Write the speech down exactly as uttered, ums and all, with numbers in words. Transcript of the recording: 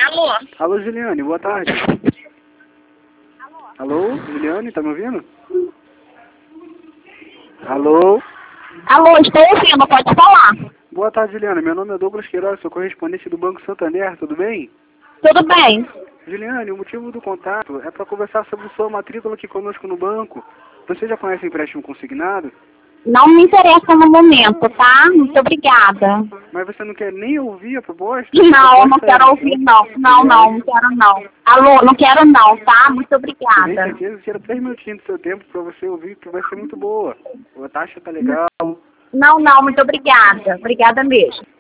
Alô? Alô, Juliane, boa tarde. Alô, Juliane, tá me ouvindo? Alô? Alô, estou ouvindo, pode falar. Boa tarde, Juliane. Meu nome é Douglas Queiroz, sou correspondente do Banco Santander, tudo bem? Tudo bem. Juliane, o motivo do contato é para conversar sobre sua matrícula aqui conosco no banco. Você já conhece empréstimo consignado? Não me interessa no momento, tá? Muito obrigada. Mas você não quer nem ouvir a proposta? Não, A não proposta quero é- ouvir, não. Não, não, não quero não. Alô, não quero não, tá? Muito Você tem obrigada. certeza? Tira três minutinhos do seu tempo para você ouvir, que vai ser muito boa. A taxa tá legal. Não, não, muito obrigada. Obrigada mesmo.